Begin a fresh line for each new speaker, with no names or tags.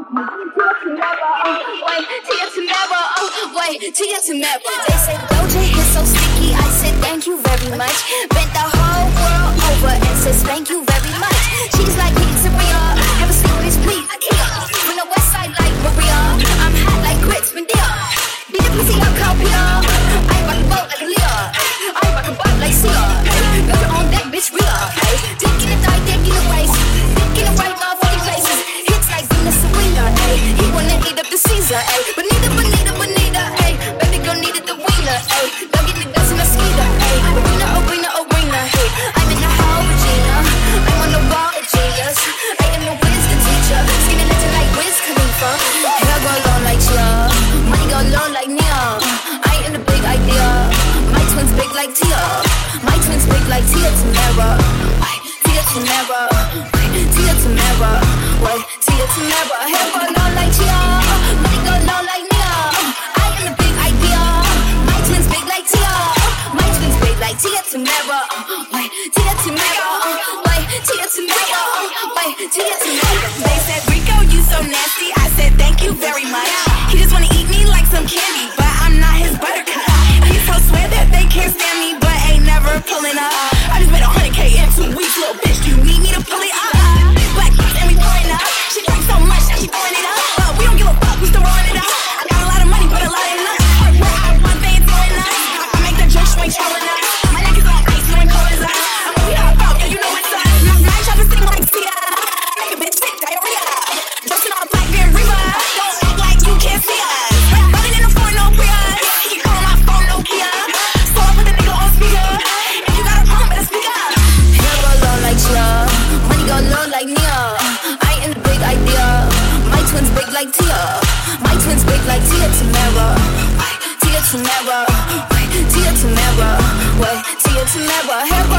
tomorrow. They say Doja is so sticky. I said thank you very much. Bent the whole world over and said thank you very much. She's like pizzeria. Have a sleep, bitch, please. Ikea. From the west side like Maria. I'm hot like grits, Medea. Beat the pussy up, Calpia. I rock the boat like a Leah. I rock a boat like Sia. Build your own deck, bitch, Rhea. Dick in the thigh, dick in the waist. Dick in the right motherfucking places. Hits like Venus Serena. He wanna eat up the Caesar. Bonita, bonita, bonita. Baby girl needed the wiener. Don't get the dust in the skeeter. Arena, arena, arena. I'm in the hall, Regina. I'm on the wall, a genius. I am the wisdom teacher. Skinny legend like Wiz Khalifa. Hair go long like Cher. Money go long like Nia. I am the big idea. My twins big like Tia. My twins big like Tia Tamara. Tia Tamara. Tia Tamara. Wait, Tia Tamara. Hair go long like Tia. Money go long like Nia. I am the big idea. My twins big like Tia. My twins big like Tia Tamara. Wait, Tia Tamara. Wait, Tia Tamara. Wait, Tia Tamara.
They said, Rico, you so nasty. I said, thank you very much. He just wanna eat me like some candy, but I'm not his buttercup. These hoes swear that they can't stand me, but ain't never pulling up. I just made 100K in 2 weeks, little bitch. Do you need me to pull it up? Black box and we pouring up. She drank so much that she throwing it up. But we don't give a fuck, we still rolling it up. I got a lot of money, but a lot of nuts. Where I run, they ain't throwing up. I make the drink swing, trolling up. My neck is on ice, no one cold as us. I'm a weirdo, yeah, you know what's up. My trying to sing like Sia. Make a bitch sick, diarrhea. Justin on black beer, Reba. Don't act like you can't see us. Running in the phone, no Prius. He call my phone, no Kia. So I put the nigga on speaker. If you got a problem, better speak up.
Hair go long like Cher. Money go long like Nia. I am the big idea. My twins big like Tia. My twins big like Tia Tamara. Tia Tamara. Tia Tamara. Wait, Tia Tamara. Hair go